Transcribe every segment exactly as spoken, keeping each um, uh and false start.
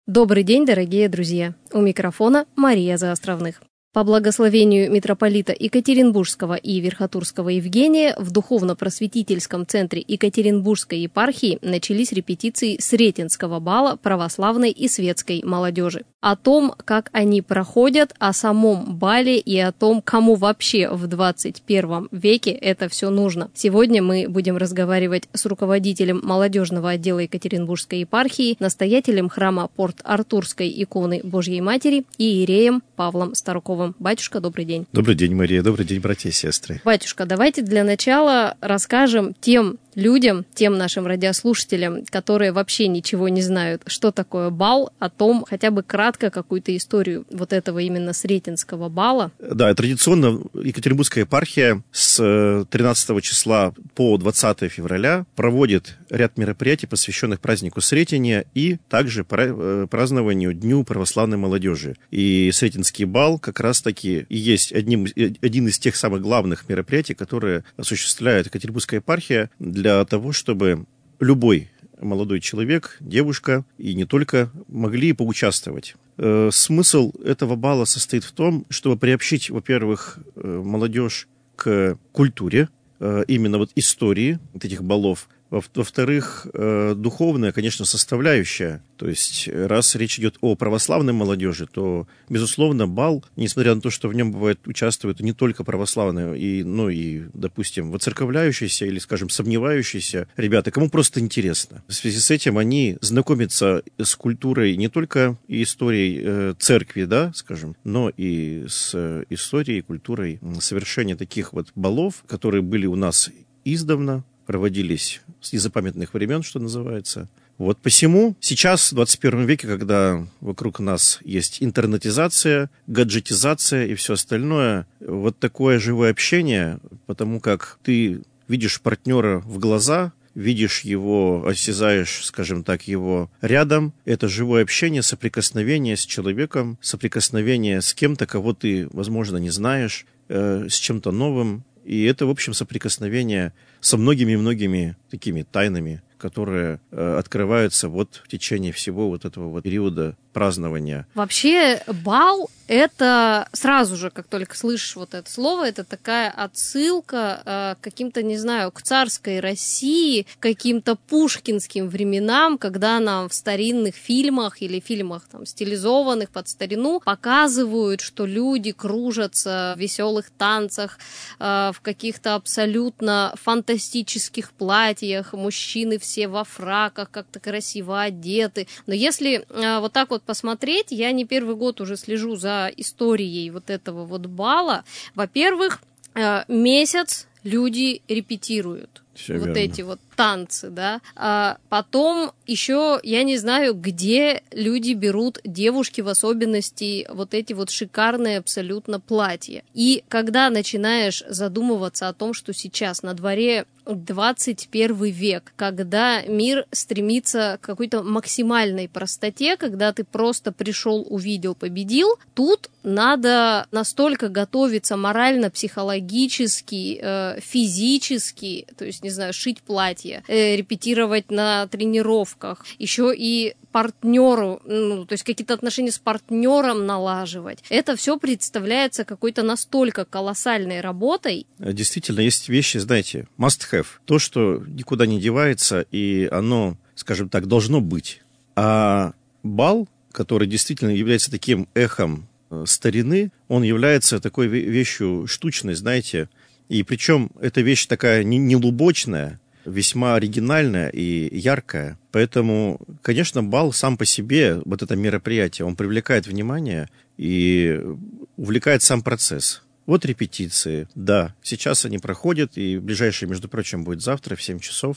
Добрый день, дорогие друзья! У микрофона Мария Заостровных. По благословению митрополита Екатеринбургского и Верхотурского Евгения в духовно-просветительском центре Екатеринбургской епархии начались репетиции Сретенского бала православной и светской молодежи. О том, как они проходят, о самом бале и о том, кому вообще в двадцать первом веке это все нужно. Сегодня мы будем разговаривать с руководителем молодежного отдела Екатеринбургской епархии, настоятелем храма Порт-Артурской иконы Божьей Матери и иереем Павлом Старуковым. Батюшка, добрый день. Добрый день, Мария. Добрый день, братья и сестры. Батюшка, давайте для начала расскажем тем людям, тем нашим радиослушателям, которые вообще ничего не знают, что такое бал, о том хотя бы кратко какую-то историю вот этого именно Сретенского бала. Да, традиционно Екатеринбургская епархия с тринадцатого числа по двадцатое февраля проводит ряд мероприятий, посвященных празднику Сретения и также празднованию Дню православной молодежи. И Сретенский бал как раз-таки и есть одним, один из тех самых главных мероприятий, которые осуществляет Екатеринбургская епархия для для того, чтобы любой молодой человек, девушка и не только могли поучаствовать. Смысл этого бала состоит в том, чтобы приобщить, во-первых, молодежь к культуре, именно вот истории вот этих балов. Во-вторых, духовная, конечно, составляющая. То есть, раз речь идет о православной молодежи, то, безусловно, бал, несмотря на то, что в нем бывает участвуют не только православные, и, ну и, допустим, воцерковляющиеся или, скажем, сомневающиеся ребята, кому просто интересно. В связи с этим они знакомятся с культурой не только и историей э, церкви, да, скажем, но и с историей и культурой совершения таких вот балов, которые были у нас издавна, проводились с незапамятных времен, что называется. Вот посему сейчас, в двадцать первом веке, когда вокруг нас есть интернетизация, гаджетизация и все остальное, вот такое живое общение, потому как ты видишь партнера в глаза, видишь его, осязаешь, скажем так, его рядом. Это живое общение, соприкосновение с человеком, соприкосновение с кем-то, кого ты, возможно, не знаешь, э, с чем-то новым. И это, в общем, соприкосновение со многими-многими такими тайнами, которые э, открываются вот в течение всего вот этого вот периода празднования. Вообще бал — это сразу же, как только слышишь вот это слово, это такая отсылка э, к каким-то, не знаю, к царской России, к каким-то пушкинским временам, когда нам в старинных фильмах или фильмах там стилизованных под старину показывают, что люди кружатся в веселых танцах, э, в каких-то абсолютно фантастических платьях, мужчины все во фраках, как-то красиво одеты. Но если э, вот так вот посмотреть, я не первый год уже слежу за историей вот этого вот бала. Во-первых, э, месяц люди репетируют. Все вот верно. Эти вот танцы, да. А потом еще, я не знаю, где люди берут, девушки в особенности, вот эти вот шикарные абсолютно платья. И когда начинаешь задумываться о том, что сейчас на дворе двадцать первый век, когда мир стремится к какой-то максимальной простоте, когда ты просто пришел, увидел, победил, тут надо настолько готовиться морально, психологически, э, физически, то есть, не знаю, шить платье, э, репетировать на тренировках, еще и партнеру, ну, то есть какие-то отношения с партнером налаживать. Это все представляется какой-то настолько колоссальной работой. Действительно, есть вещи, знаете, must have. То, что никуда не девается, и оно, скажем так, должно быть. А бал, который действительно является таким эхом старины, он является такой вещью штучной, знаете. И причем эта вещь такая не лубочная, весьма оригинальная и яркая. Поэтому, конечно, бал сам по себе, вот это мероприятие, он привлекает внимание и увлекает сам процесс. Вот репетиции, да, сейчас они проходят, и ближайшее, между прочим, будет завтра в семь часов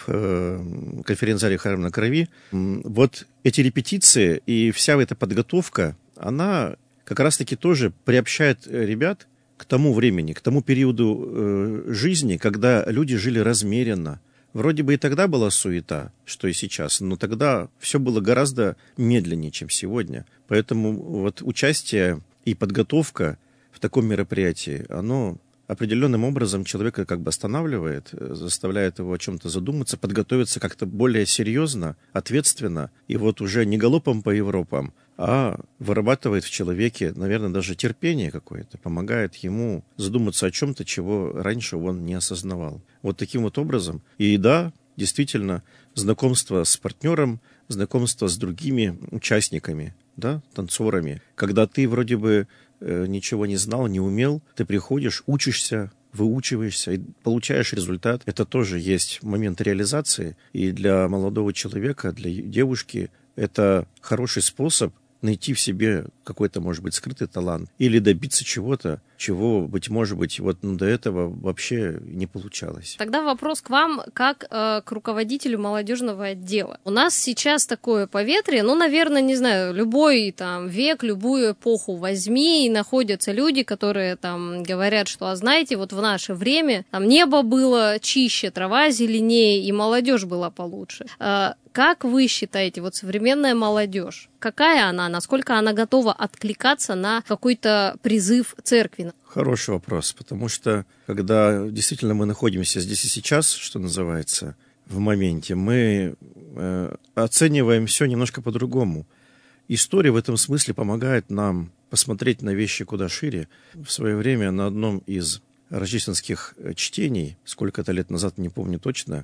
в конференц-зале «Храм на крови». Вот эти репетиции и вся эта подготовка, она как раз-таки тоже приобщает ребят к тому времени, к тому периоду э, жизни, когда люди жили размеренно. Вроде бы и тогда была суета, что и сейчас, но тогда все было гораздо медленнее, чем сегодня. Поэтому вот участие и подготовка в таком мероприятии, оно определенным образом человека как бы останавливает, заставляет его о чем-то задуматься, подготовиться как-то более серьезно, ответственно, и вот уже не галопом по Европам, а вырабатывает в человеке, наверное, даже терпение какое-то, помогает ему задуматься о чем-то, чего раньше он не осознавал. Вот таким вот образом. И да, действительно, знакомство с партнером, знакомство с другими участниками, да, танцорами, когда ты вроде бы ничего не знал, не умел, ты приходишь, учишься, выучиваешься и получаешь результат. Это тоже есть момент реализации. И для молодого человека, для девушки это хороший способ найти в себе какой-то, может быть, скрытый талант или добиться чего-то, чего, быть может быть, вот ну, до этого вообще не получалось. Тогда вопрос к вам, как э, к руководителю молодежного отдела. У нас сейчас такое поветрие, ну, наверное, не знаю, любой там век, любую эпоху возьми, и находятся люди, которые там говорят, что, а знаете, вот в наше время там небо было чище, трава зеленее, и молодежь была получше. Э, Как вы считаете, вот современная молодежь, какая она, насколько она готова откликаться на какой-то призыв церкви? Хороший вопрос, потому что, когда действительно мы находимся здесь и сейчас, что называется, в моменте, мы э, оцениваем все немножко по-другому. История в этом смысле помогает нам посмотреть на вещи куда шире. В свое время на одном из рождественских чтений, сколько-то лет назад, не помню точно,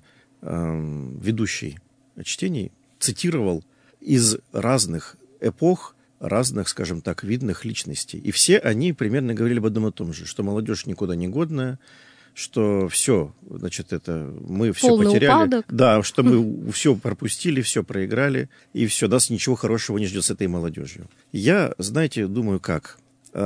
э, ведущий чтений цитировал из разных эпох, разных, скажем так, видных личностей. И все они примерно говорили об одном и том же, что молодежь никуда не годная, что все, значит, это мы все полный потеряли. Упадок. Да, что мы все пропустили, все проиграли, и все, нас ничего хорошего не ждет с этой молодежью. Я, знаете, думаю, как?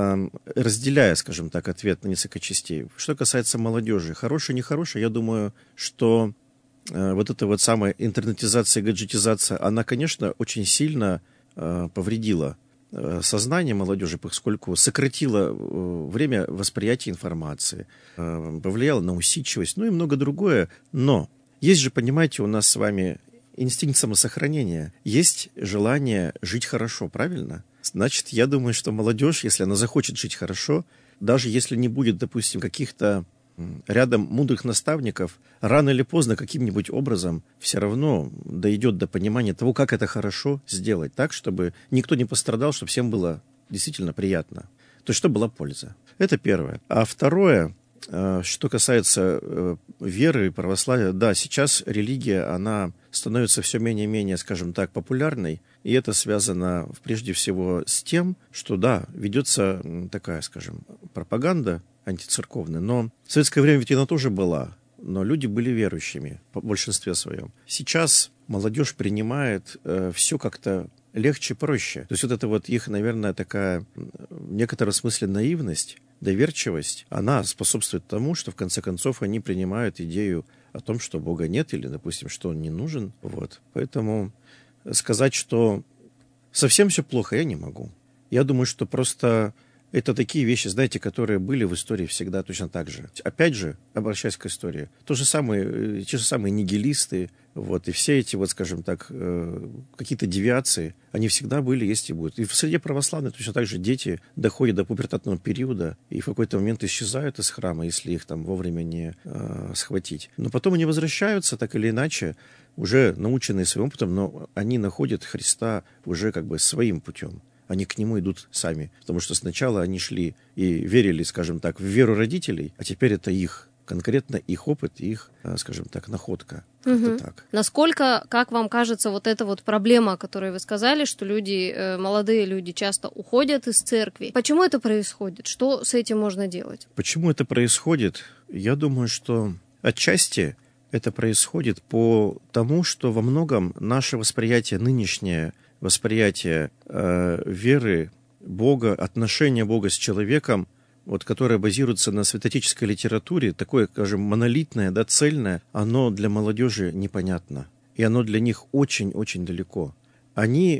Разделяя, скажем так, ответ на несколько частей. Что касается молодежи, хорошая, нехорошая, я думаю, что вот эта вот самая интернетизация, гаджетизация, она, конечно, очень сильно э, повредила э, сознание молодежи, поскольку сократила э, время восприятия информации, э, повлияла на усидчивость, ну и много другое. Но есть же, понимаете, у нас с вами инстинкт самосохранения, есть желание жить хорошо, правильно? Значит, я думаю, что молодежь, если она захочет жить хорошо, даже если не будет, допустим, каких-то рядом мудрых наставников, рано или поздно каким-нибудь образом все равно дойдет до понимания того, как это хорошо сделать так, чтобы никто не пострадал, чтобы всем было действительно приятно. То есть, чтобы была польза. Это первое. А второе, что касается веры и православия, да, сейчас религия, она становится все менее и менее, скажем так, популярной, и это связано прежде всего с тем, что, да, ведется такая, скажем, пропаганда антицерковная, но в советское время ведь она тоже была, но люди были верующими в большинстве своем. Сейчас молодежь принимает э, все как-то легче, проще. То есть вот это вот их, наверное, такая в некотором смысле наивность, доверчивость, она способствует тому, что в конце концов они принимают идею о том, что Бога нет или, допустим, что Он не нужен. Вот. Поэтому сказать, что совсем все плохо, я не могу. Я думаю, что просто это такие вещи, знаете, которые были в истории всегда точно так же. Опять же, обращаясь к истории, то же самые, те же самые нигилисты, вот, и все эти, вот, скажем так, э, какие-то девиации, они всегда были, есть и будут. И в среде православных точно так же дети доходят до пубертатного периода и в какой-то момент исчезают из храма, если их там вовремя не э, схватить. Но потом они возвращаются, так или иначе, уже наученные своим опытом, но они находят Христа уже как бы своим путем. Они к нему идут сами. Потому что сначала они шли и верили, скажем так, в веру родителей, а теперь это их, конкретно их опыт, их, скажем так, находка. Угу. Так. Насколько, как вам кажется, вот эта вот проблема, о которой вы сказали, что люди, молодые люди часто уходят из церкви. Почему это происходит? Что с этим можно делать? Почему это происходит? Я думаю, что отчасти это происходит по тому, что во многом наше восприятие нынешнее, восприятие э, веры, Бога, отношения Бога с человеком, вот, которое базируется на святоотеческой литературе, такое, скажем, монолитное, да, цельное, оно для молодежи непонятно. И оно для них очень-очень далеко. Они,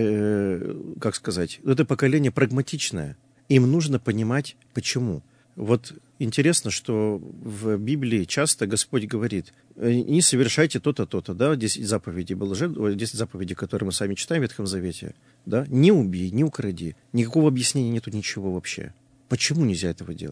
э, как сказать, это поколение прагматичное. Им нужно понимать, почему. Вот интересно, что в Библии часто Господь говорит: не совершайте то-то, то-то, да, десять заповедей блажен, десять заповедей, которые мы с вами читаем в Ветхом Завете, да, не убей, не укради, никакого объяснения нету, ничего вообще. Почему нельзя этого делать?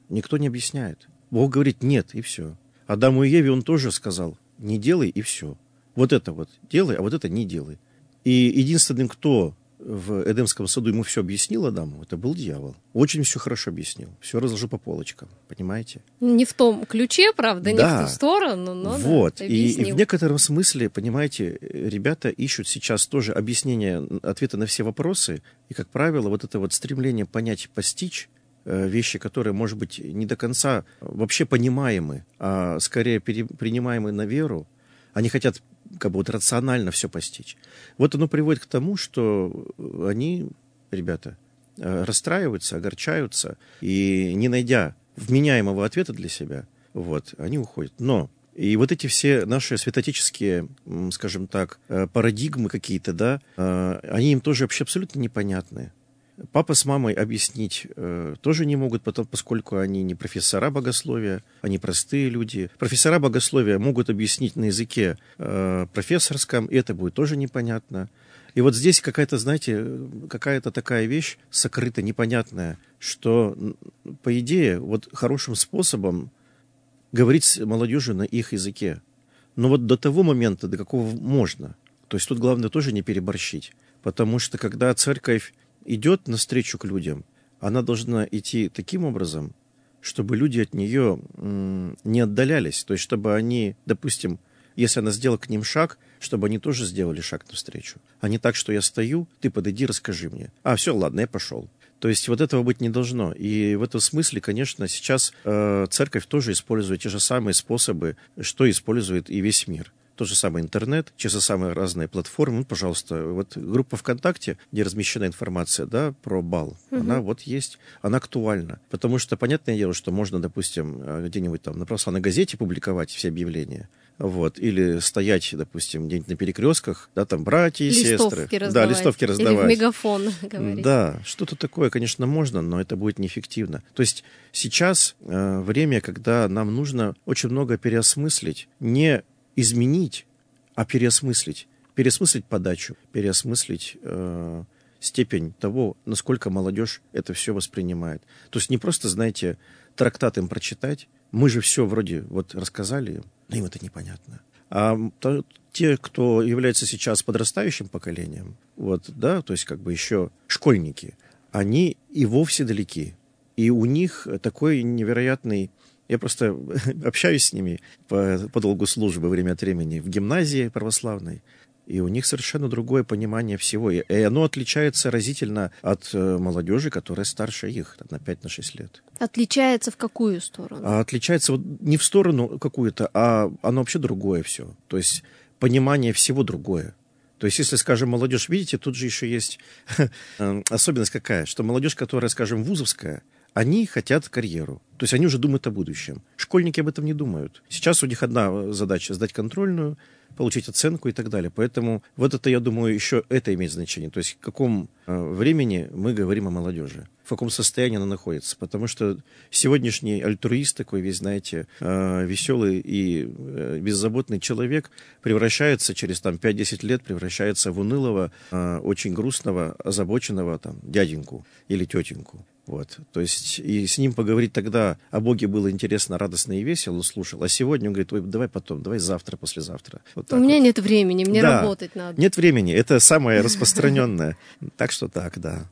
Никто не объясняет. Бог говорит нет, и все. Адаму и Еве он тоже сказал, не делай, и все. Вот это вот делай, а вот это не делай. И единственным, кто в Эдемском саду ему все объяснил, Адаму, это был дьявол. Очень все хорошо объяснил. Все разложил по полочкам, понимаете? Не в том ключе, правда, да. не в ту сторону, но вот. да, и, и в некотором смысле, понимаете, ребята ищут сейчас тоже объяснение, ответа на все вопросы. И, как правило, вот это вот стремление понять, постичь э, вещи, которые, может быть, не до конца вообще понимаемы, а скорее пере, принимаемы на веру, они хотят как бы вот рационально все постичь. Вот оно приводит к тому, что они, ребята, расстраиваются, огорчаются, и не найдя вменяемого ответа для себя, вот, они уходят. Но и вот эти все наши святоотеческие, скажем так, парадигмы какие-то, да, они им тоже вообще абсолютно непонятны. Папа с мамой объяснить э, тоже не могут, потому, поскольку они не профессора богословия, они простые люди. Профессора богословия могут объяснить на языке э, профессорском, и это будет тоже непонятно. И вот здесь какая-то, знаете, какая-то такая вещь сокрыта, непонятная, что, по идее, вот хорошим способом говорить с молодежью на их языке. Но вот до того момента, до какого можно. То есть тут главное тоже не переборщить. Потому что когда церковь идет навстречу к людям, она должна идти таким образом, чтобы люди от нее м, не отдалялись. То есть, чтобы они, допустим, если она сделала к ним шаг, чтобы они тоже сделали шаг навстречу. А не так, что я стою, ты подойди, расскажи мне. А, все, ладно, я пошел. То есть, вот этого быть не должно. И в этом смысле, конечно, сейчас э, церковь тоже использует те же самые способы, что использует и весь мир. Тот же самый интернет, те же самые разные платформы. Ну, пожалуйста, вот группа ВКонтакте, где размещена информация, да, про бал, угу. Она вот есть, она актуальна. Потому что, понятное дело, что можно, допустим, где-нибудь там на православной газете публиковать все объявления, вот, или стоять, допустим, где-нибудь на перекрестках, да, там, братья и листовки сестры. Раздавать. Да, листовки раздавать. Или в мегафон говорить. Да, что-то такое, конечно, можно, но это будет неэффективно. То есть сейчас э, время, когда нам нужно очень много переосмыслить, не изменить, а переосмыслить. Переосмыслить подачу, переосмыслить э, степень того, насколько молодежь это все воспринимает. То есть не просто, знаете, трактат им прочитать, мы же все вроде вот рассказали им, но им это непонятно. А то, те, кто является сейчас подрастающим поколением, вот, да, то есть как бы еще школьники, они и вовсе далеки. И у них такой невероятный... Я просто общаюсь с ними по, по долгу службы время от времени в гимназии православной, и у них совершенно другое понимание всего. И, и оно отличается разительно от э, молодежи, которая старше их, на пять-шесть лет. Отличается в какую сторону? А отличается вот не в сторону какую-то, а оно вообще другое все. То есть понимание всего другое. То есть, если, скажем, молодежь, видите, тут же еще есть особенность какая, что молодежь, которая, скажем, вузовская, они хотят карьеру. То есть они уже думают о будущем. Школьники об этом не думают. Сейчас у них одна задача — сдать контрольную, получить оценку и так далее. Поэтому вот это, я думаю, еще это имеет значение. То есть в каком э, времени мы говорим о молодежи, в каком состоянии она находится. Потому что сегодняшний альтруист такой весь, знаете, э, веселый и э, беззаботный человек превращается через там, пять-десять лет превращается в унылого, э, очень грустного, озабоченного там, дяденьку или тетеньку. Вот. То есть и с ним поговорить тогда о Боге было интересно, радостно и весело, слушал. А сегодня он говорит: ой, давай потом, давай завтра, послезавтра. Вот У меня вот. нет времени, мне да, работать надо. Нет времени, это самое распространенное. Так что так, да.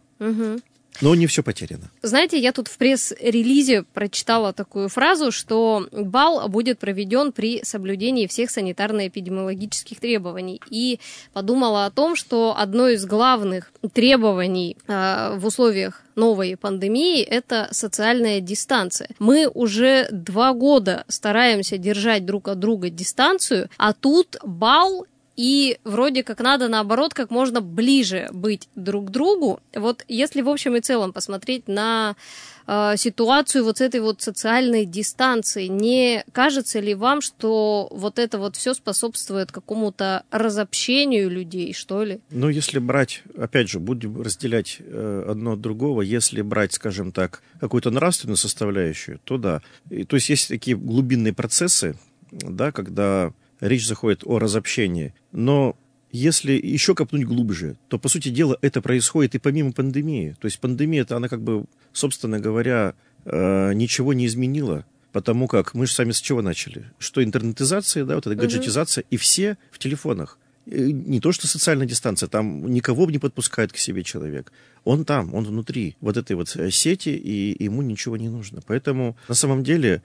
Но не все потеряно. Знаете, я тут в пресс-релизе прочитала такую фразу, что бал будет проведен при соблюдении всех санитарно-эпидемиологических требований. И подумала о том, что одно из главных требований э, в условиях новой пандемии – это социальная дистанция. Мы уже два года стараемся держать друг от друга дистанцию, а тут бал. И вроде как надо, наоборот, как можно ближе быть друг к другу. Вот если в общем и целом посмотреть на э, ситуацию вот с этой вот социальной дистанцией, не кажется ли вам, что вот это вот все способствует какому-то разобщению людей, что ли? Ну, если брать, опять же, будем разделять э, одно от другого, если брать, скажем так, какую-то нравственную составляющую, то да. И, то есть есть такие глубинные процессы, да, когда... Речь заходит о разобщении. Но если еще копнуть глубже, то, по сути дела, это происходит и помимо пандемии. То есть пандемия, это она как бы, собственно говоря, э, ничего не изменило. Потому как мы же сами с чего начали? Что интернетизация, да, вот эта гаджетизация, uh-huh. и все в телефонах. И не то, что социальная дистанция, там никого не подпускает к себе человек. Он там, он внутри вот этой вот сети, и ему ничего не нужно. Поэтому на самом деле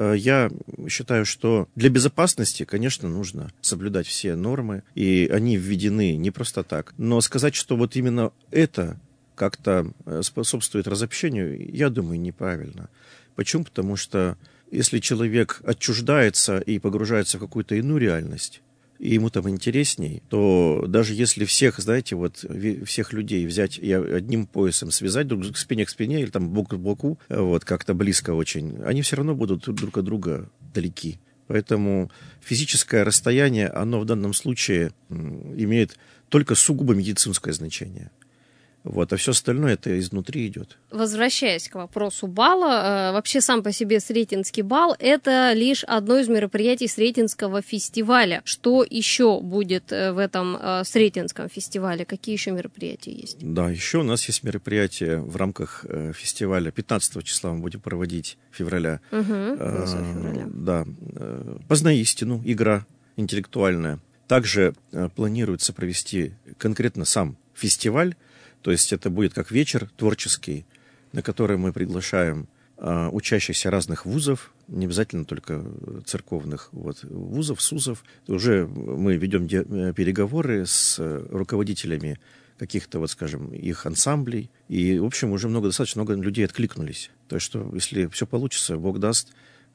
я считаю, что для безопасности, конечно, нужно соблюдать все нормы, и они введены не просто так. Но сказать, что вот именно это как-то способствует разобщению, я думаю, неправильно. Почему? Потому что если человек отчуждается и погружается в какую-то иную реальность, и ему там интересней, то даже если всех, знаете, вот всех людей взять и одним поясом связать друг к спине к спине или там бок к боку, вот как-то близко очень, они все равно будут друг от друга далеки. Поэтому физическое расстояние, оно в данном случае имеет только сугубо медицинское значение. Вот, а все остальное это изнутри идет. Возвращаясь к вопросу бала, э, вообще сам по себе Сретенский бал – это лишь одно из мероприятий Сретенского фестиваля. Что еще будет в этом э, Сретенском фестивале? Какие еще мероприятия есть? Да, еще у нас есть мероприятие в рамках э, фестиваля. пятнадцатого числа мы будем проводить, февраля. Угу, э, февраля. Да, э, «Познай истину», игра интеллектуальная. Также э, планируется провести конкретно сам фестиваль. То есть это будет как вечер творческий, на который мы приглашаем а, учащихся разных вузов, не обязательно только церковных, вот, вузов, СУЗов. Уже мы ведем де- переговоры с руководителями каких-то, вот, скажем, их ансамблей. И, в общем, уже много, достаточно много людей откликнулись. То есть, что если все получится, Бог даст,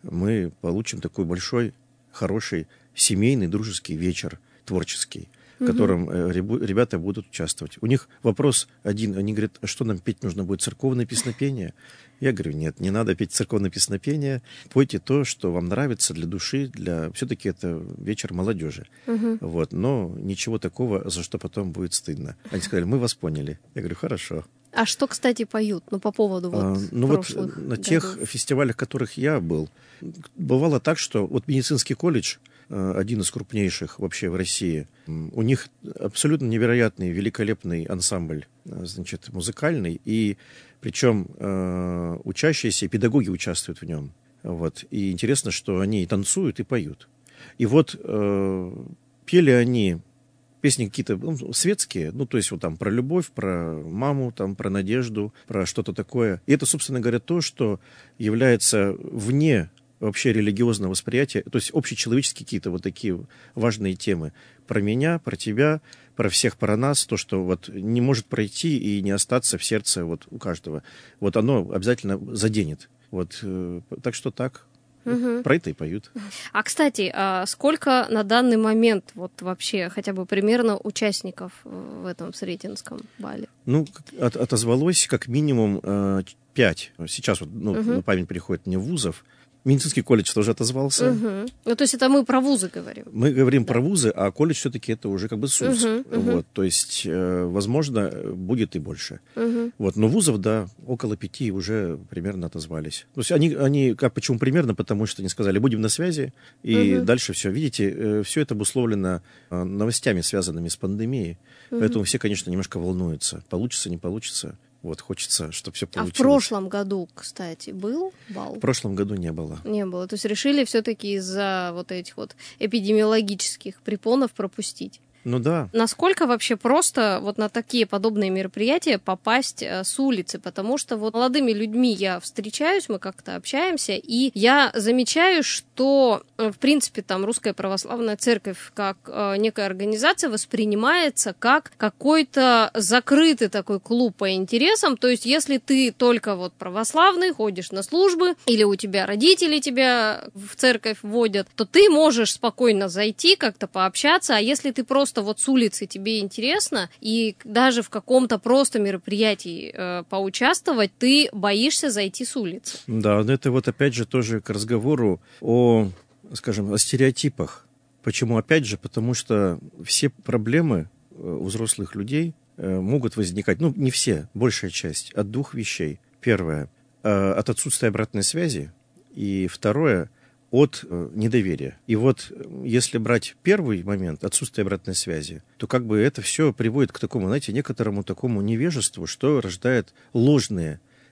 мы получим такой большой, хороший, семейный, дружеский вечер творческий, в котором э, ребята будут участвовать. У них вопрос один. Они говорят, а что нам петь нужно будет? Церковное песнопение? Я говорю, нет, не надо петь церковное песнопение. Пойте то, что вам нравится для души. Для... Все-таки это вечер молодежи. Uh-huh. Вот. Но ничего такого, за что потом будет стыдно. Они сказали, мы вас поняли. Я говорю, хорошо. А что, кстати, поют? Ну, по поводу вот а, ну, прошлых вот на годов. тех фестивалях, в которых я был, бывало так, что вот медицинский колледж, один из крупнейших вообще в России. У них абсолютно невероятный, великолепный ансамбль, значит, музыкальный, и причем э, учащиеся, педагоги участвуют в нем. Вот. И интересно, что они и танцуют, и поют. И вот э, пели они песни какие-то ну, светские, ну, то есть вот там про любовь, про маму, там, про надежду, про что-то такое. И это, собственно говоря, то, что является вне вообще религиозное восприятие, то есть общечеловеческие какие-то вот такие важные темы. Про меня, про тебя, про всех, про нас, то, что вот не может пройти и не остаться в сердце вот у каждого. Вот оно обязательно заденет. Вот, э, так что так. Угу. Про это и поют. А, кстати, а сколько на данный момент вот вообще хотя бы примерно участников в этом Сретенском бале? Ну, от, отозвалось как минимум э, пять. Сейчас вот ну, угу. на память приходит мне вузов. Медицинский колледж тоже отозвался. Угу. Ну, то есть это мы про вузы говорим. Мы говорим да. про вузы, а колледж все-таки это уже как бы СУЗ. Угу, угу. Вот, то есть, э, возможно, будет и больше. Угу. Вот, но вузов, да, около пяти уже примерно отозвались. То есть они, они как, почему примерно? Потому что они сказали, будем на связи, и угу. дальше все. Видите, э, все это обусловлено э, новостями, связанными с пандемией. Угу. Поэтому все, конечно, немножко волнуются. Получится, не получится. Вот, хочется, чтобы все получилось. А в прошлом году, кстати, был бал? В прошлом году не было. Не было. То есть решили все-таки из-за вот этих вот эпидемиологических препонов пропустить. Ну да. Насколько вообще просто вот на такие подобные мероприятия попасть э, с улицы? Потому что вот молодыми людьми я встречаюсь, мы как-то общаемся, и я замечаю, что, э, в принципе, там Русская Православная Церковь как э, некая организация воспринимается как какой-то закрытый такой клуб по интересам. То есть если ты только вот православный, ходишь на службы, или у тебя родители тебя в церковь водят, то ты можешь спокойно зайти, как-то пообщаться, а если ты просто вот с улицы тебе интересно, и даже в каком-то просто мероприятии э, поучаствовать, ты боишься зайти с улицы. Да, но это вот опять же тоже к разговору о, скажем, о стереотипах. Почему опять же? Потому что все проблемы у взрослых людей э, могут возникать, ну, не все, большая часть, от двух вещей. Первое, э, от отсутствия обратной связи, и второе, от э, недоверия. И вот если брать первый момент, отсутствие обратной связи, то как бы это все приводит к такому, знаете, некоторому такому невежеству, что рождает ложные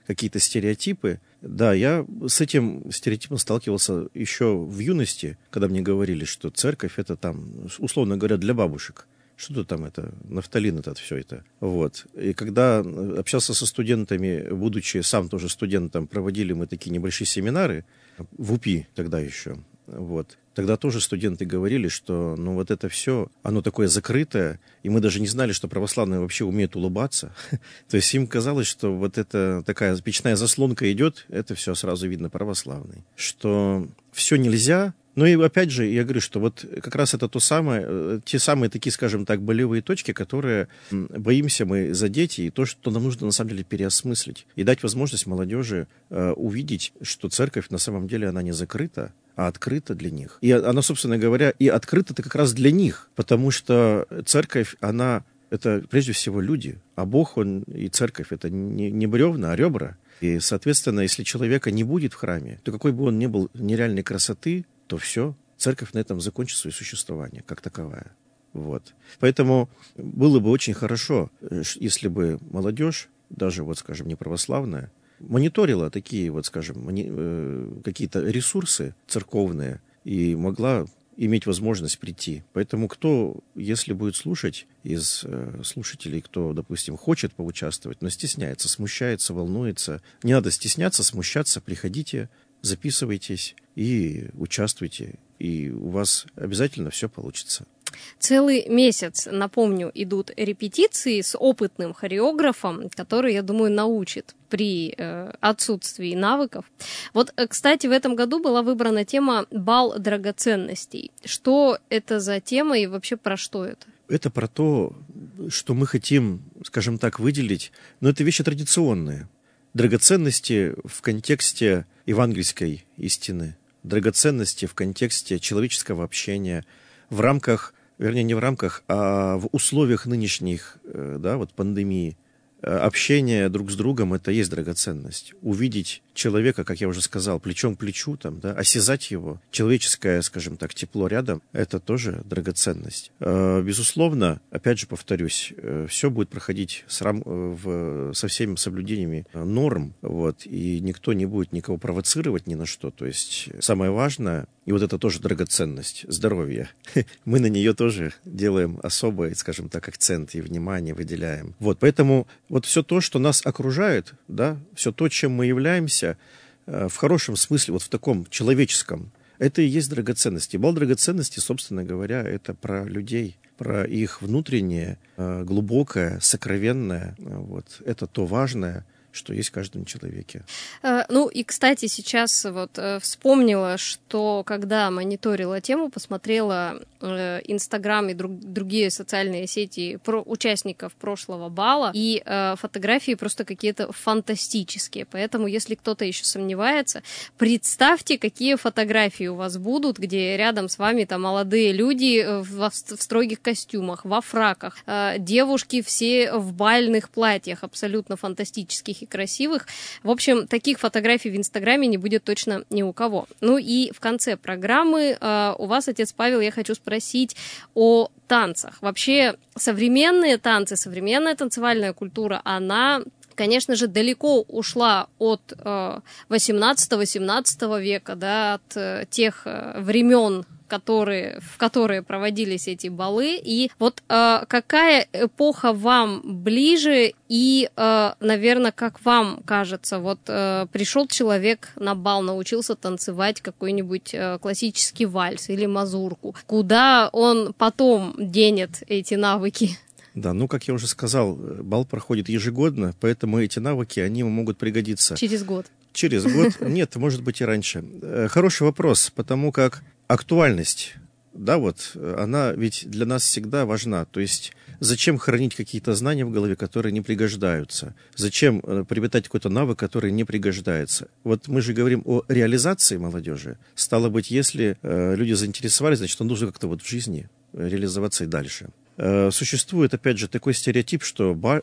какие-то стереотипы. Да, я с этим стереотипом сталкивался еще в юности, когда мне говорили, что церковь это там, условно говоря, для бабушек. Что-то там это, нафталин этот, все это. Вот. И когда общался со студентами, будучи сам тоже студентом, проводили мы такие небольшие семинары в УПИ тогда еще. Вот. Тогда тоже студенты говорили, что ну вот это все, оно такое закрытое, и мы даже не знали, что православные вообще умеют улыбаться. То есть им казалось, что вот эта такая печная заслонка идет, это все сразу видно православный. Что все нельзя. Ну и опять же, я говорю, что вот как раз это то самое, те самые такие, скажем так, болевые точки, которые боимся мы задеть, и то, что нам нужно на самом деле переосмыслить. И дать возможность молодежи э, увидеть, что церковь на самом деле она не закрыта, а открыта для них. И она, собственно говоря, и открыта-то как раз для них, потому что церковь, она, это прежде всего люди, а Бог, Он и церковь, это не, не бревна, а ребра. И, соответственно, если человека не будет в храме, то какой бы он ни был нереальной красоты, то все, церковь на этом закончит свое существование, как таковая. Вот. Поэтому было бы очень хорошо, если бы молодежь, даже, вот, скажем, не православная, мониторила такие, вот, скажем, мони, э, какие-то ресурсы церковные и могла иметь возможность прийти. Поэтому кто, если будет слушать из э, слушателей, кто, допустим, хочет поучаствовать, но стесняется, смущается, волнуется, не надо стесняться, смущаться, приходите, записывайтесь и участвуйте, и у вас обязательно все получится. Целый месяц, напомню, идут репетиции с опытным хореографом, который, я думаю, научит при э, отсутствии навыков. Вот, кстати, в этом году была выбрана тема «Бал драгоценностей». Что это за тема и вообще про что это? Это про то, что мы хотим, скажем так, выделить, но это вещи традиционные. Драгоценности в контексте евангельской истины, драгоценности в контексте человеческого общения, в рамках, вернее, не в рамках, а в условиях нынешних, да, вот пандемии. Общение друг с другом – это есть драгоценность. Увидеть человека, как я уже сказал, плечом к плечу, там, да, осязать его, человеческое, скажем так, тепло рядом – это тоже драгоценность. Безусловно, опять же повторюсь, все будет проходить с рам... в... со всеми соблюдениями норм, вот, и никто не будет никого провоцировать ни на что. То есть самое важное, и вот это тоже драгоценность, здоровье. Мы на нее тоже делаем особый, скажем так, акцент и внимание выделяем. Вот, поэтому вот все то, что нас окружает, да, все то, чем мы являемся, в хорошем смысле, вот в таком человеческом, это и есть драгоценности. Бал драгоценности, собственно говоря, это про людей, про их внутреннее, глубокое, сокровенное. Вот, это то важное, что есть в каждом человеке. Ну и, кстати, сейчас вот вспомнила, что когда мониторила тему, посмотрела Инстаграм и друг, другие социальные сети про участников прошлого бала, и э, фотографии просто какие-то фантастические. Поэтому, если кто-то еще сомневается, представьте, какие фотографии у вас будут, где рядом с вами там молодые люди в, в строгих костюмах, во фраках, э, девушки все в бальных платьях, абсолютно фантастических и красивых. В общем, таких фотографий в Инстаграме не будет точно ни у кого. Ну и в конце программы э, у вас, отец Павел, я хочу спросить о танцах. Вообще, современные танцы, современная танцевальная культура, она, конечно же, далеко ушла от э, восемнадцатого-семнадцатого века, да, от э, тех э, времен, которые, в которые проводились эти балы. И вот э, какая эпоха вам ближе и, э, наверное, как вам кажется, вот э, пришел человек на бал, научился танцевать какой-нибудь э, классический вальс или мазурку. Куда он потом денет эти навыки? Да, ну, как я уже сказал, бал проходит ежегодно, поэтому эти навыки, они могут пригодиться. Через год. Через год? Нет, может быть и раньше. Хороший вопрос, потому как актуальность, да, вот, она ведь для нас всегда важна. То есть зачем хранить какие-то знания в голове, которые не пригождаются? Зачем приобретать какой-то навык, который не пригождается? Вот мы же говорим о реализации молодежи. Стало быть, если э, люди заинтересовались, значит, нужно как-то вот в жизни реализоваться и дальше. Э, существует, опять же, такой стереотип, что бал,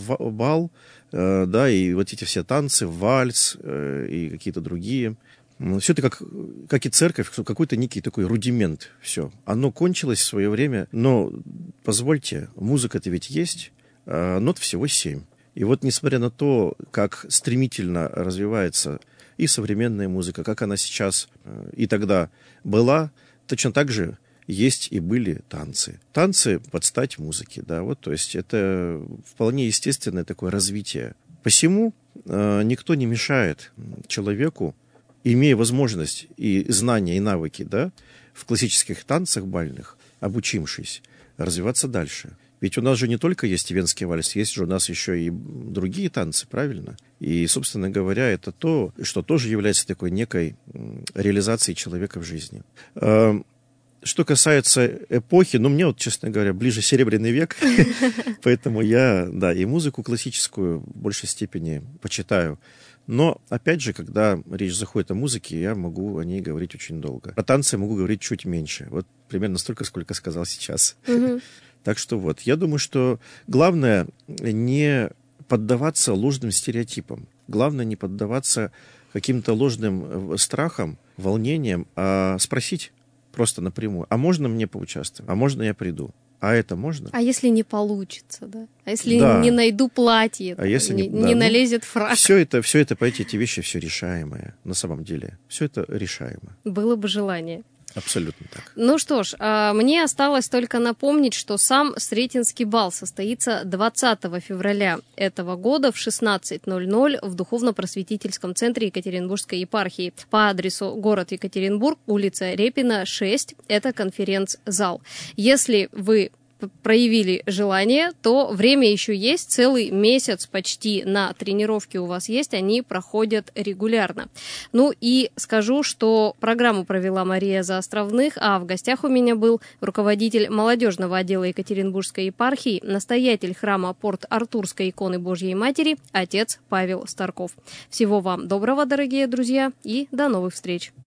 бал э, да, и вот эти все танцы, вальс э, и какие-то другие, все это как, как и церковь, какой-то некий такой рудимент. Все. Оно кончилось в свое время, но, позвольте, музыка-то ведь есть, а нот всего семь. И вот несмотря на то, как стремительно развивается и современная музыка, как она сейчас и тогда была, точно так же есть и были танцы. Танцы под стать музыке, да, вот, то есть это вполне естественное такое развитие. Посему э, никто не мешает человеку, имея возможность и знания, и навыки, да, в классических танцах бальных, обучившись, развиваться дальше. Ведь у нас же не только есть венский вальс, есть же у нас еще и другие танцы, правильно? И, собственно говоря, это то, что тоже является такой некой реализацией человека в жизни. Что касается эпохи, ну, мне вот, честно говоря, ближе Серебряный век, поэтому я, да, и музыку классическую в большей степени почитаю. Но, опять же, когда речь заходит о музыке, я могу о ней говорить очень долго. Про танцы я могу говорить чуть меньше. Вот примерно столько, сколько сказал сейчас. Угу. Так что вот, я думаю, что главное не поддаваться ложным стереотипам. Главное не поддаваться каким-то ложным страхам, волнениям, а спросить просто напрямую, а можно мне поучаствовать? А можно я приду? А это можно? А если не получится, да? А если да. не найду платье, а если не, не, да, не налезет ну, фрак? Все это, все это, понимаете, эти вещи все решаемые, на самом деле. Все это решаемо. Было бы желание. Абсолютно так. Ну что ж, мне осталось только напомнить, что сам Сретенский бал состоится двадцатого февраля этого года в шестнадцать ноль ноль в Духовно-просветительском центре Екатеринбургской епархии по адресу город Екатеринбург, улица Репина, шесть. Это конференц-зал. Если вы проявили желание, то время еще есть, целый месяц почти на тренировки у вас есть, они проходят регулярно. Ну и скажу, что программу провела Мария Заостровных, а в гостях у меня был руководитель молодежного отдела Екатеринбургской епархии, настоятель храма Порт-Артурской иконы Божьей Матери, отец Павел Старков. Всего вам доброго, дорогие друзья, и до новых встреч!